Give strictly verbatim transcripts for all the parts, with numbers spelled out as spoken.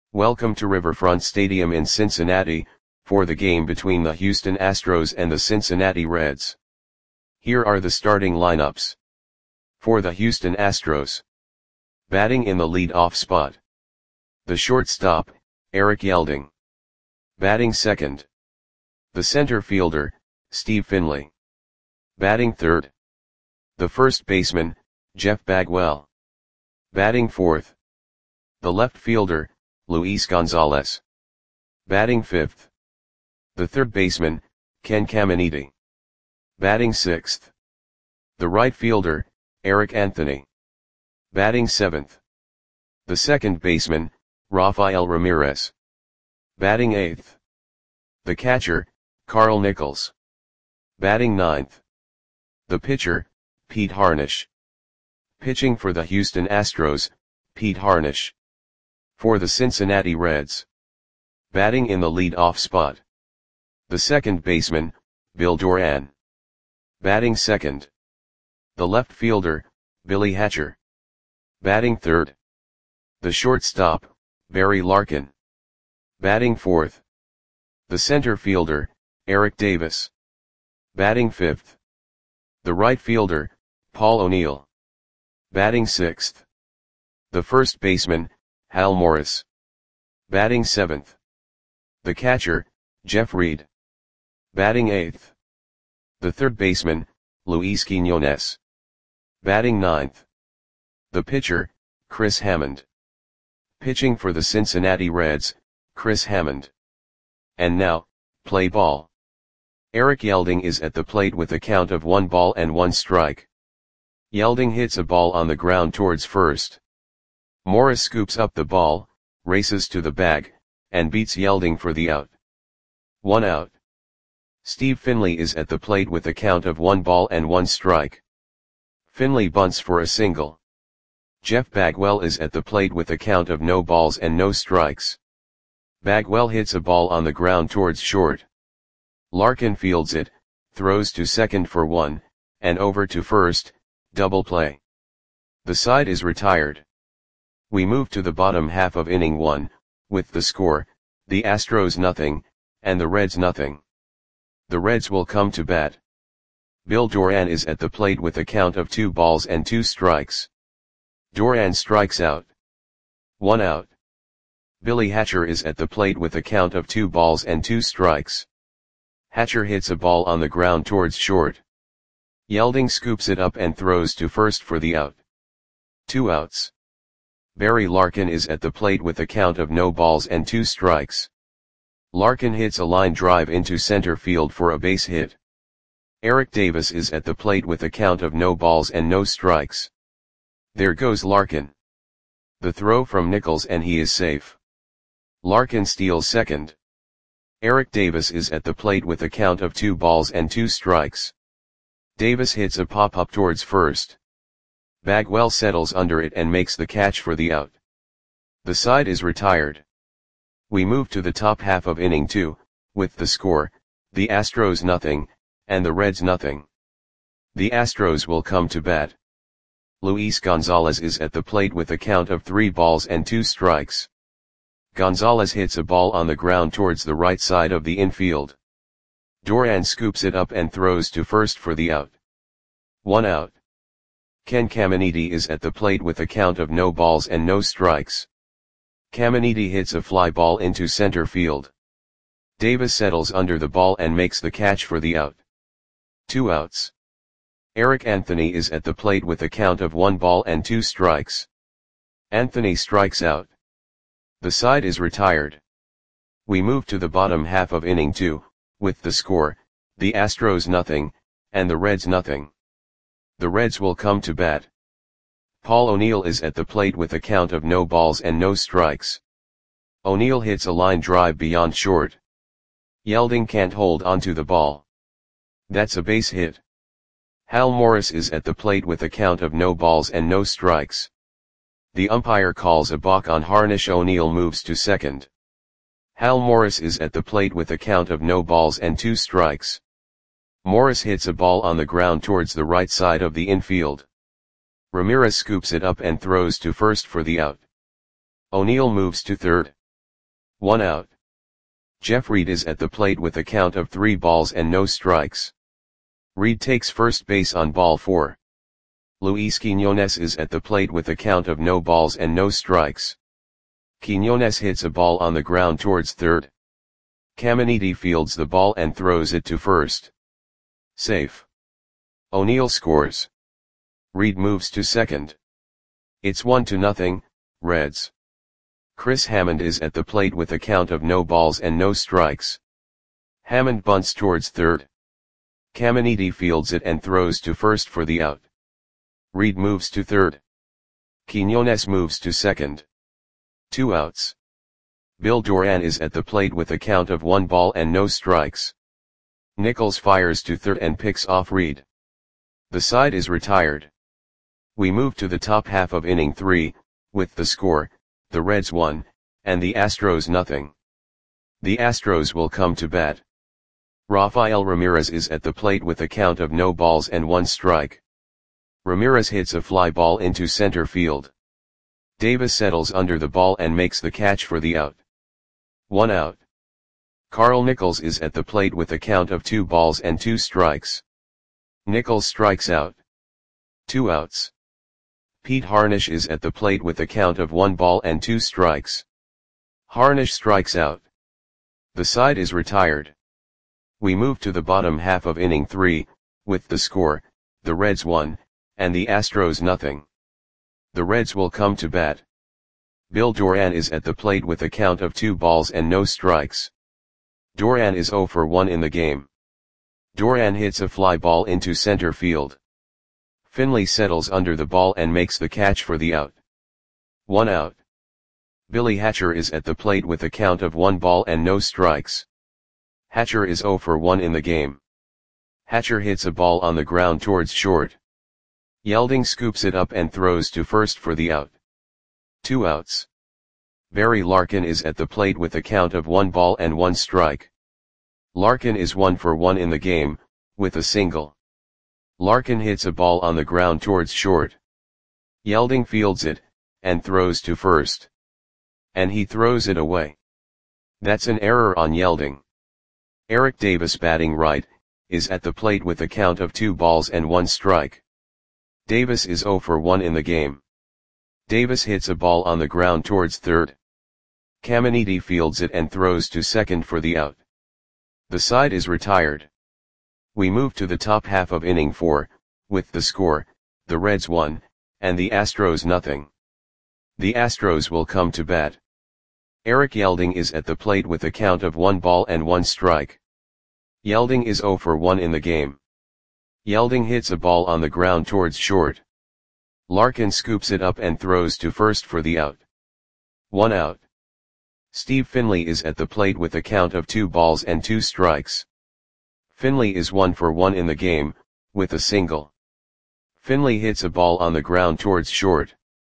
Welcome to Riverfront Stadium in Cincinnati, for the game between the Houston Astros and the Cincinnati Reds. Here are the starting lineups. For the Houston Astros. Batting in the lead-off spot. The shortstop, Eric Yelding. Batting second. The center fielder, Steve Finley. Batting third. The first baseman, Jeff Bagwell. Batting fourth. The left fielder, Luis Gonzalez. Batting fifth. The third baseman, Ken Caminiti. Batting sixth. The right fielder, Eric Anthony. Batting seventh. The second baseman, Rafael Ramirez. Batting eighth. The catcher, Carl Nichols. Batting ninth. The pitcher, Pete Harnisch. Pitching for the Houston Astros, Pete Harnisch. For the Cincinnati Reds. Batting in the lead-off spot. The second baseman, Bill Doran. Batting second. The left fielder, Billy Hatcher. Batting third. The shortstop, Barry Larkin. Batting fourth. The center fielder, Eric Davis. Batting fifth. The right fielder, Paul O'Neill. Batting sixth. The first baseman, Hal Morris. Batting seventh. The catcher, Jeff Reed. Batting eighth. The third baseman, Luis Quiñones. Batting ninth. The pitcher, Chris Hammond. Pitching for the Cincinnati Reds, Chris Hammond. And now, play ball. Eric Yelding is at the plate with a count of one ball and one strike. Yelding hits a ball on the ground towards first. Morris scoops up the ball, races to the bag, and beats Yelding for the out. One out. Steve Finley is at the plate with a count of one ball and one strike. Finley bunts for a single. Jeff Bagwell is at the plate with a count of no balls and no strikes. Bagwell hits a ball on the ground towards short. Larkin fields it, throws to second for one, and over to first, double play. The side is retired. We move to the bottom half of inning one, with the score, the Astros nothing, and the Reds nothing. The Reds will come to bat. Bill Doran is at the plate with a count of two balls and two strikes. Doran strikes out. One out. Billy Hatcher is at the plate with a count of two balls and two strikes. Hatcher hits a ball on the ground towards short. Yelding scoops it up and throws to first for the out. Two outs. Barry Larkin is at the plate with a count of no balls and two strikes. Larkin hits a line drive into center field for a base hit. Eric Davis is at the plate with a count of no balls and no strikes. There goes Larkin. The throw from Nichols and he is safe. Larkin steals second. Eric Davis is at the plate with a count of two balls and two strikes. Davis hits a pop-up towards first. Bagwell settles under it and makes the catch for the out. The side is retired. We move to the top half of inning two, with the score, the Astros nothing, and the Reds nothing. The Astros will come to bat. Luis Gonzalez is at the plate with a count of three balls and two strikes. Gonzalez hits a ball on the ground towards the right side of the infield. Doran scoops it up and throws to first for the out. One out. Ken Caminiti is at the plate with a count of no balls and no strikes. Caminiti hits a fly ball into center field. Davis settles under the ball and makes the catch for the out. Two outs. Eric Anthony is at the plate with a count of one ball and two strikes. Anthony strikes out. The side is retired. We move to the bottom half of inning two, with the score, the Astros nothing, and the Reds nothing. The Reds will come to bat. Paul O'Neill is at the plate with a count of no balls and no strikes. O'Neill hits a line drive beyond short. Yelding can't hold onto the ball. That's a base hit. Hal Morris is at the plate with a count of no balls and no strikes. The umpire calls a balk on Harnisch. O'Neill moves to second. Hal Morris is at the plate with a count of no balls and two strikes. Morris hits a ball on the ground towards the right side of the infield. Ramirez scoops it up and throws to first for the out. O'Neill moves to third. One out. Jeff Reed is at the plate with a count of three balls and no strikes. Reed takes first base on ball four. Luis Quinones is at the plate with a count of no balls and no strikes. Quinones hits a ball on the ground towards third. Caminiti fields the ball and throws it to first. Safe. O'Neill scores. Reed moves to second. It's one to nothing, Reds. Chris Hammond is at the plate with a count of no balls and no strikes. Hammond bunts towards third. Caminiti fields it and throws to first for the out. Reed moves to third. Quinones moves to second. Two outs. Bill Doran is at the plate with a count of one ball and no strikes. Nichols fires to third and picks off Reed. The side is retired. We move to the top half of inning three, with the score, the Reds one, and the Astros nothing. The Astros will come to bat. Rafael Ramirez is at the plate with a count of no balls and one strike. Ramirez hits a fly ball into center field. Davis settles under the ball and makes the catch for the out. One out. Carl Nichols is at the plate with a count of two balls and two strikes. Nichols strikes out. Two outs. Pete Harnisch is at the plate with a count of one ball and two strikes. Harnisch strikes out. The side is retired. We move to the bottom half of inning three, with the score, the Reds one, and the Astros nothing. The Reds will come to bat. Bill Doran is at the plate with a count of two balls and no strikes. Doran is zero for one in the game. Doran hits a fly ball into center field. Finley settles under the ball and makes the catch for the out. One out. Billy Hatcher is at the plate with a count of one ball and no strikes. Hatcher is zero for one in the game. Hatcher hits a ball on the ground towards short. Yelding scoops it up and throws to first for the out. Two outs. Barry Larkin is at the plate with a count of one ball and one strike. Larkin is one for one in the game, with a single. Larkin hits a ball on the ground towards short. Yelding fields it, and throws to first. And he throws it away. That's an error on Yelding. Eric Davis, batting right, is at the plate with a count of two balls and one strike. Davis is zero for one in the game. Davis hits a ball on the ground towards third. Caminiti fields it and throws to second for the out. The side is retired. We move to the top half of inning four, with the score, the Reds one, and the Astros nothing. The Astros will come to bat. Eric Yelding is at the plate with a count of one ball and one strike. Yelding is zero for one in the game. Yelding hits a ball on the ground towards short. Larkin scoops it up and throws to first for the out. One out. Steve Finley is at the plate with a count of two balls and two strikes. Finley is one for one in the game, with a single. Finley hits a ball on the ground towards short.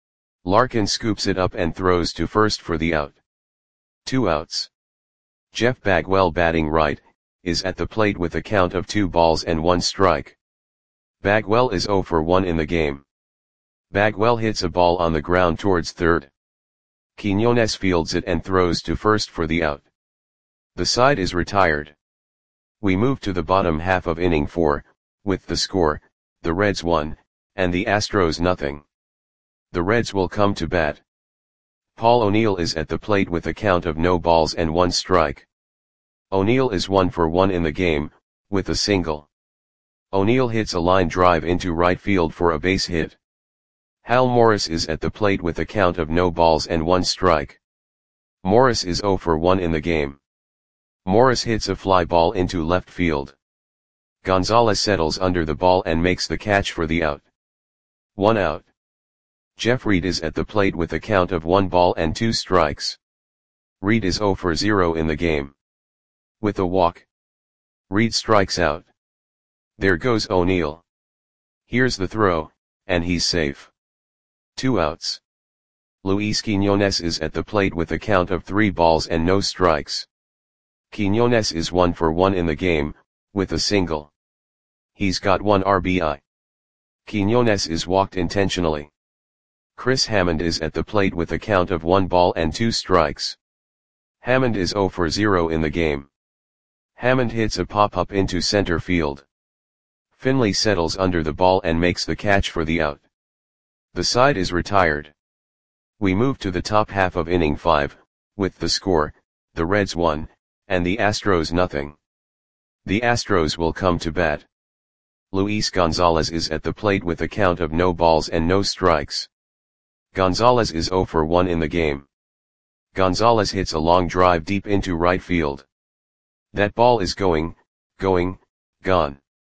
Larkin scoops it up and throws to first for the out. Two outs. Jeff Bagwell, batting right, is at the plate with a count of two balls and one strike. Bagwell is zero for one in the game. Bagwell hits a ball on the ground towards third. Quinones fields it and throws to first for the out. The side is retired. We move to the bottom half of inning four, with the score, the Reds one, and the Astros nothing. The Reds will come to bat. Paul O'Neill is at the plate with a count of no balls and one strike. O'Neill is one for one in the game, with a single. O'Neill hits a line drive into right field for a base hit. Hal Morris is at the plate with a count of no balls and one strike. Morris is zero for one in the game. Morris hits a fly ball into left field. Gonzalez settles under the ball and makes the catch for the out. One out. Jeff Reed is at the plate with a count of one ball and two strikes. Reed is zero for zero in the game. With a walk, Reed strikes out. There goes O'Neill. Here's the throw, and he's safe. Two outs. Luis Quinones is at the plate with a count of three balls and no strikes. Quinones is one for one in the game, with a single. He's got one R B I. Quinones is walked intentionally. Chris Hammond is at the plate with a count of one ball and two strikes. Hammond is zero for zero in the game. Hammond hits a pop-up into center field. Finley settles under the ball and makes the catch for the out. The side is retired. We move to the top half of inning five, with the score, the Reds one, and the Astros nothing. The Astros will come to bat. Luis Gonzalez is at the plate with a count of no balls and no strikes. Gonzalez is zero for one in the game. Gonzalez hits a long drive deep into right field. That ball is going, going, gone.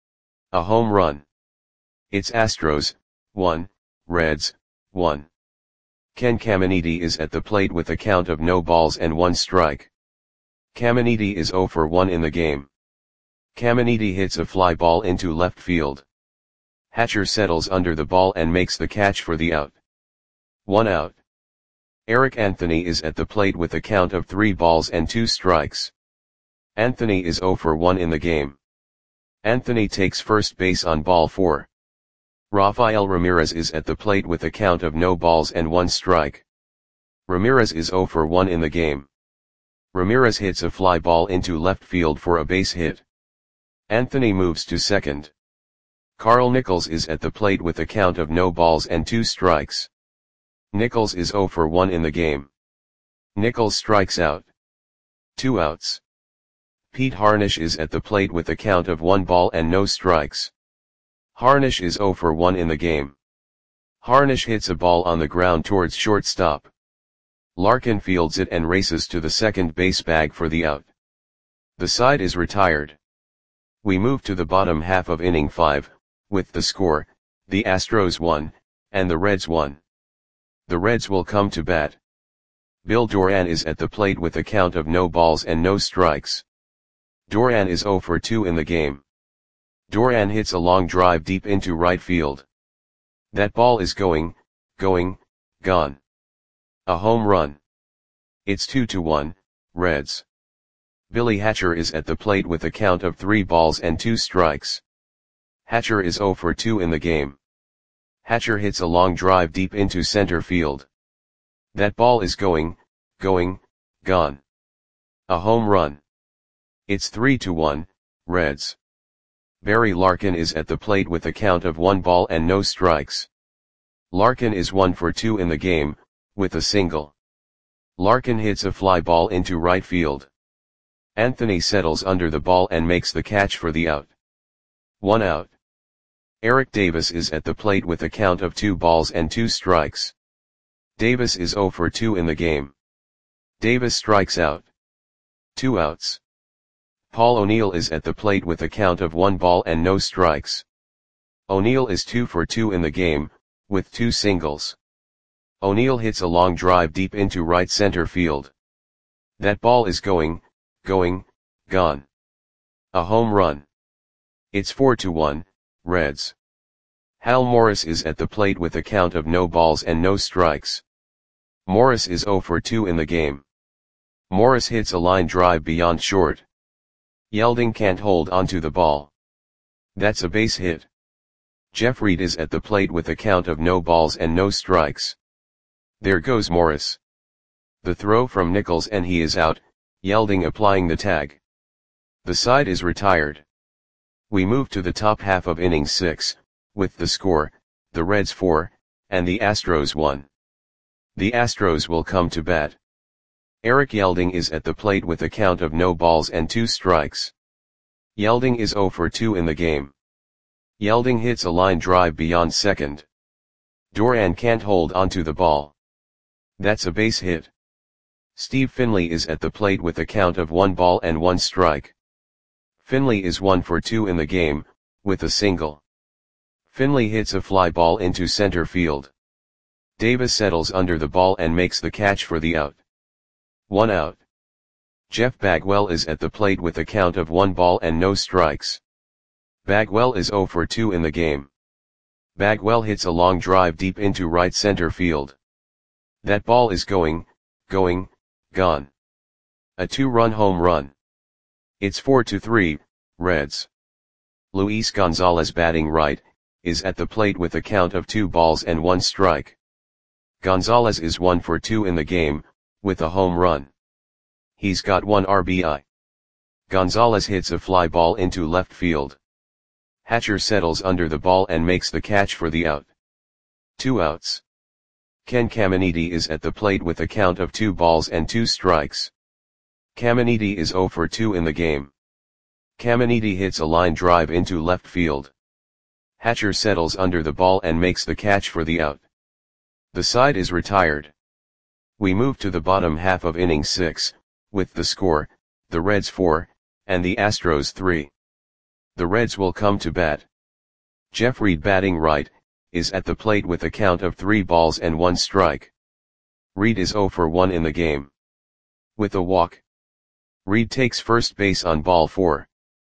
A home run. It's Astros, one, Reds, one. Ken Caminiti is at the plate with a count of no balls and one strike. Caminiti is zero for one in the game. Caminiti hits a fly ball into left field. Hatcher settles under the ball and makes the catch for the out. One out. Eric Anthony is at the plate with a count of three balls and two strikes. Anthony is zero for one in the game. Anthony takes first base on ball four. Rafael Ramirez is at the plate with a count of no balls and one strike. Ramirez is zero for one in the game. Ramirez hits a fly ball into left field for a base hit. Anthony moves to second. Carl Nichols is at the plate with a count of no balls and two strikes. Nichols is zero for one in the game. Nichols strikes out. Two outs. Pete Harnisch is at the plate with a count of one ball and no strikes. Harnisch is zero for one in the game. Harnisch hits a ball on the ground towards shortstop. Larkin fields it and races to the second base bag for the out. The side is retired. We move to the bottom half of inning five, with the score, the Astros one, and the Reds one. The Reds will come to bat. Bill Doran is at the plate with a count of no balls and no strikes. Doran is zero for two in the game. Doran hits a long drive deep into right field. That ball is going, going, gone. A home run. It's two to one, Reds. Billy Hatcher is at the plate with a count of three balls and two strikes. Hatcher is zero for two in the game. Hatcher hits a long drive deep into center field. That ball is going, going, gone. A home run. It's three to one, Reds. Barry Larkin is at the plate with a count of one ball and no strikes. Larkin is one for two in the game, with a single. Larkin hits a fly ball into right field. Anthony settles under the ball and makes the catch for the out. One out. Eric Davis is at the plate with a count of two balls and two strikes. Davis is zero for two in the game. Davis strikes out. Two outs. Paul O'Neill is at the plate with a count of one ball and no strikes. O'Neill is two for two in the game, with two singles. O'Neill hits a long drive deep into right center field. That ball is going, going, gone. A home run. It's four to one, Reds. Hal Morris is at the plate with a count of no balls and no strikes. Morris is zero for two in the game. Morris hits a line drive beyond short. Yelding can't hold onto the ball. That's a base hit. Jeff Reed is at the plate with a count of no balls and no strikes. There goes Morris. The throw from Nichols and he is out, Yelding applying the tag. The side is retired. We move to the top half of inning six, with the score, the Reds four, and the Astros one. The Astros will come to bat. Eric Yelding is at the plate with a count of no balls and two strikes. Yelding is zero for two in the game. Yelding hits a line drive beyond second. Doran can't hold onto the ball. That's a base hit. Steve Finley is at the plate with a count of one ball and one strike. Finley is one for two in the game, with a single. Finley hits a fly ball into center field. Davis settles under the ball and makes the catch for the out. One out. Jeff Bagwell is at the plate with a count of one ball and no strikes. Bagwell is zero for two in the game. Bagwell hits a long drive deep into right center field. That ball is going, going, gone. A two-run home run. It's four to three, Reds. Luis Gonzalez, batting right, is at the plate with a count of two balls and one strike. Gonzalez is one for two in the game, with a home run. He's got one R B I. Gonzalez hits a fly ball into left field. Hatcher settles under the ball and makes the catch for the out. Two outs. Ken Caminiti is at the plate with a count of two balls and two strikes. Caminiti is zero for two in the game. Caminiti hits a line drive into left field. Hatcher settles under the ball and makes the catch for the out. The side is retired. We move to the bottom half of inning six, with the score, the Reds four, and the Astros three. The Reds will come to bat. Jeff Reed, batting right, is at the plate with a count of three balls and one strike. Reed is zero for one in the game. With a walk. Reed takes first base on ball four.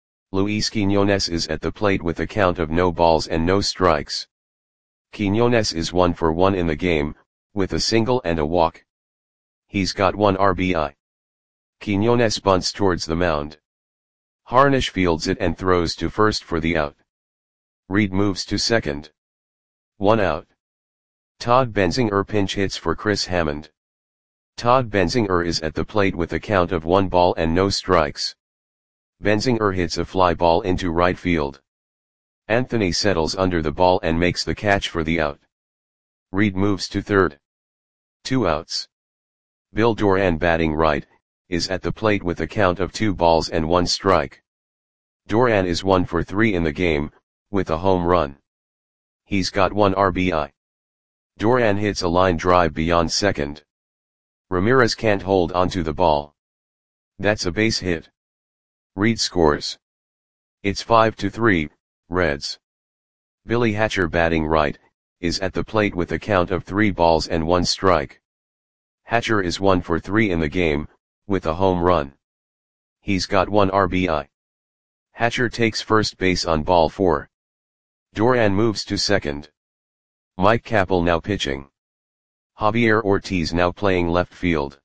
Luis Quiñones is at the plate with a count of no balls and no strikes. Quiñones is one for one in the game, with a single and a walk. He's got one R B I. Quiñones bunts towards the mound. Harnish fields it and throws to first for the out. Reed moves to second. One out. Todd Benzinger pinch hits for Chris Hammond. Todd Benzinger is at the plate with a count of one ball and no strikes. Benzinger hits a fly ball into right field. Anthony settles under the ball and makes the catch for the out. Reed moves to third. Two outs. Bill Doran, batting right, is at the plate with a count of two balls and one strike. Doran is one for three in the game, with a home run. He's got one R B I. Doran hits a line drive beyond second. Ramirez can't hold onto the ball. That's a base hit. Reed scores. It's five to three, Reds. Billy Hatcher, batting right, is at the plate with a count of three balls and one strike. Hatcher is one for three in the game, with a home run. He's got one R B I. Hatcher takes first base on ball four. Doran moves to second. Mike Capel now pitching. Javier Ortiz now playing left field.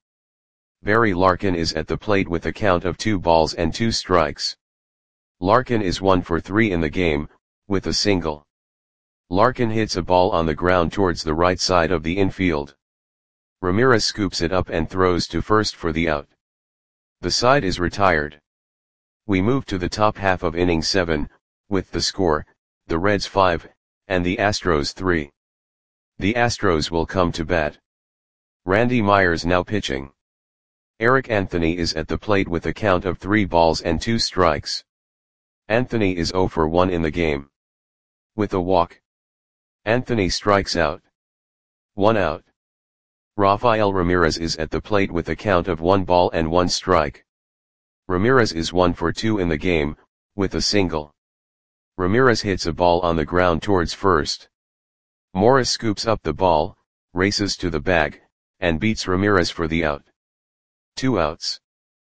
Barry Larkin is at the plate with a count of two balls and two strikes. Larkin is one for three in the game, with a single. Larkin hits a ball on the ground towards the right side of the infield. Ramirez scoops it up and throws to first for the out. The side is retired. We move to the top half of inning seven, with the score, the Reds five, and the Astros three. The Astros will come to bat. Randy Myers now pitching. Eric Anthony is at the plate with a count of three balls and two strikes. Anthony is zero for one in the game. With a walk. Anthony strikes out. One out. Rafael Ramirez is at the plate with a count of one ball and one strike. Ramirez is one for two in the game, with a single. Ramirez hits a ball on the ground towards first. Morris scoops up the ball, races to the bag, and beats Ramirez for the out. Two outs.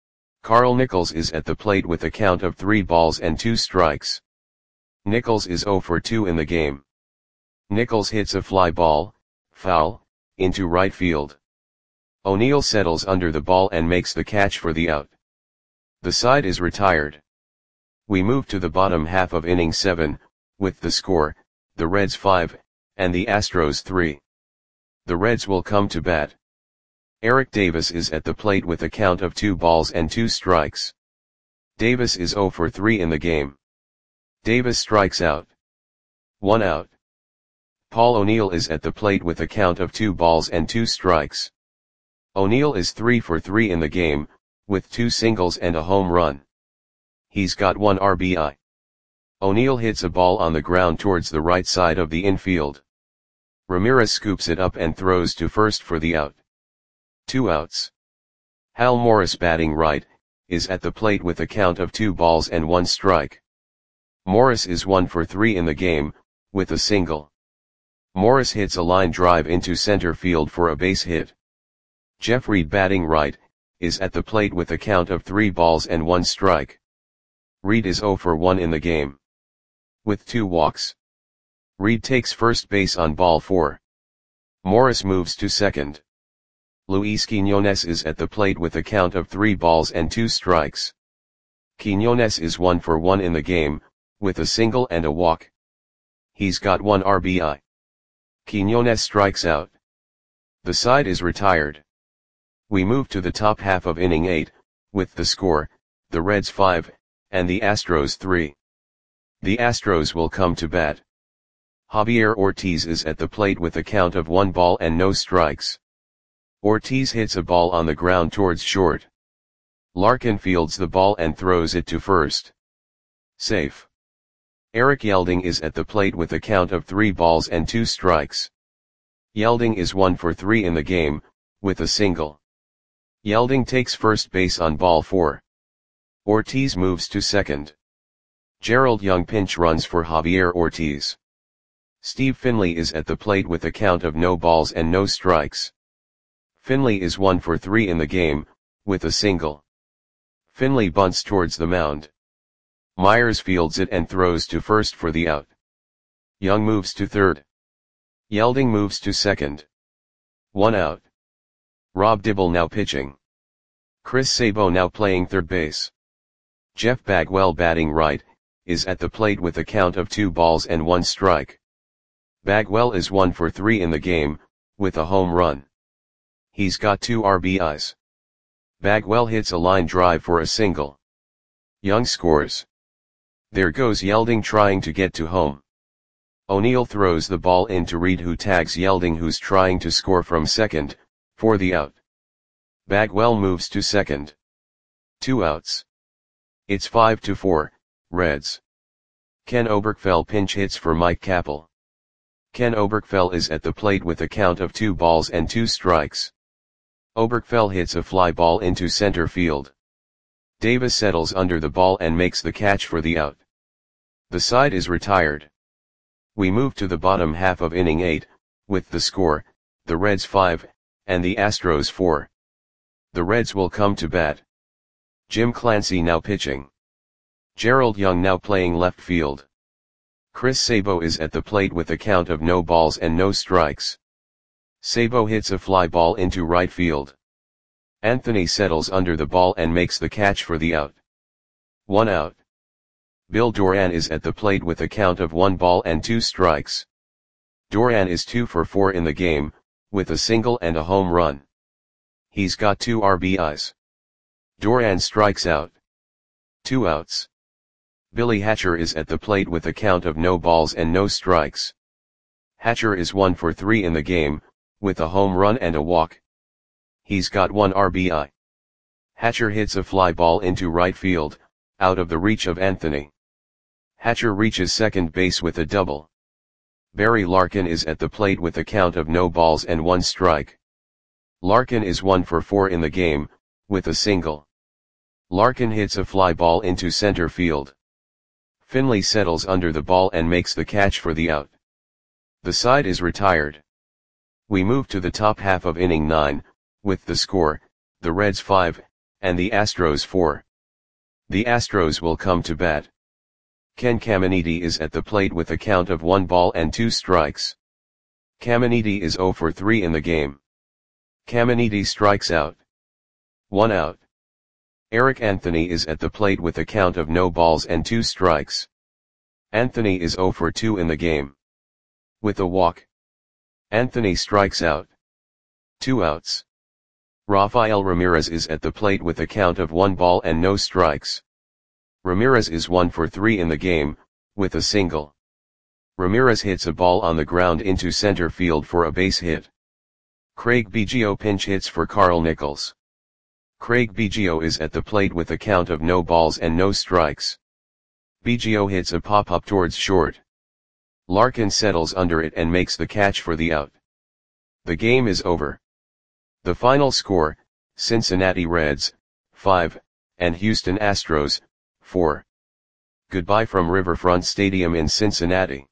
Carl Nichols is at the plate with a count of three balls and two strikes. Nichols is zero for two in the game. Nichols hits a fly ball, foul, into right field. O'Neill settles under the ball and makes the catch for the out. The side is retired. We move to the bottom half of inning seven, with the score, the Reds five, and the Astros three. The Reds will come to bat. Eric Davis is at the plate with a count of two balls and two strikes. Davis is zero for three in the game. Davis strikes out. One out. Paul O'Neill is at the plate with a count of two balls and two strikes. O'Neill is three for three in the game, with two singles and a home run. He's got one R B I. O'Neill hits a ball on the ground towards the right side of the infield. Ramirez scoops it up and throws to first for the out. Two outs. Hal Morris, batting right, is at the plate with a count of two balls and one strike. Morris is one for three in the game, with a single. Morris hits a line drive into center field for a base hit. Jeff Reed, batting right, is at the plate with a count of three balls and one strike. Reed is zero for one in the game. With two walks. Reed takes first base on ball four. Morris moves to second. Luis Quiñones is at the plate with a count of three balls and two strikes. Quiñones is one for one in the game, with a single and a walk. He's got one R B I. Quiñones strikes out. The side is retired. We move to the top half of inning eight, with the score, the Reds five, and the Astros three. The Astros will come to bat. Javier Ortiz is at the plate with a count of one ball and no strikes. Ortiz hits a ball on the ground towards short. Larkin fields the ball and throws it to first. Safe. Eric Yelding is at the plate with a count of three balls and two strikes. Yelding is one for three in the game, with a single. Yelding takes first base on ball four. Ortiz moves to second. Gerald Young pinch runs for Javier Ortiz. Steve Finley is at the plate with a count of no balls and no strikes. Finley is one for three in the game, with a single. Finley bunts towards the mound. Myers fields it and throws to first for the out. Young moves to third. Yelding moves to second. One out. Rob Dibble now pitching. Chris Sabo now playing third base. Jeff Bagwell batting right, is at the plate with a count of two balls and one strike. Bagwell is one for three in the game, with a home run. He's got two R B Is. Bagwell hits a line drive for a single. Young scores. There goes Yelding trying to get to home. O'Neill throws the ball in to Reed, who tags Yelding, who's trying to score from second, for the out. Bagwell moves to second. Two outs. It's five to four, Reds. Ken Oberkfell pinch hits for Mike Capel. Ken Oberkfell is at the plate with a count of two balls and two strikes. Oberkfell hits a fly ball into center field. Davis settles under the ball and makes the catch for the out. The side is retired. We move to the bottom half of inning eight, with the score, the Reds five, and the Astros four. The Reds will come to bat. Jim Clancy now pitching. Gerald Young now playing left field. Chris Sabo is at the plate with a count of no balls and no strikes. Sabo hits a fly ball into right field. Anthony settles under the ball and makes the catch for the out. One out. Bill Doran is at the plate with a count of one ball and two strikes. Doran is two for four in the game, with a single and a home run. He's got two R B Is. Doran strikes out. Two outs. Billy Hatcher is at the plate with a count of no balls and no strikes. Hatcher is one for three in the game, with a home run and a walk. He's got one R B I. Hatcher hits a fly ball into right field, out of the reach of Anthony. Hatcher reaches second base with a double. Barry Larkin is at the plate with a count of no balls and one strike. Larkin is one for four in the game, with a single. Larkin hits a fly ball into center field. Finley settles under the ball and makes the catch for the out. The side is retired. We move to the top half of inning nine, with the score, the Reds five, and the Astros four. The Astros will come to bat. Ken Caminiti is at the plate with a count of one ball and two strikes. Caminiti is zero for three in the game. Caminiti strikes out. One out. Eric Anthony is at the plate with a count of no balls and two strikes. Anthony is zero for two in the game. With a walk. Anthony strikes out. Two outs. Rafael Ramirez is at the plate with a count of one ball and no strikes. Ramirez is one for three in the game, with a single. Ramirez hits a ball on the ground into center field for a base hit. Craig Biggio pinch hits for Carl Nichols. Craig Biggio is at the plate with a count of no balls and no strikes. Biggio hits a pop-up towards short. Larkin settles under it and makes the catch for the out. The game is over. The final score, Cincinnati Reds, five, and Houston Astros, four. Goodbye from Riverfront Stadium in Cincinnati.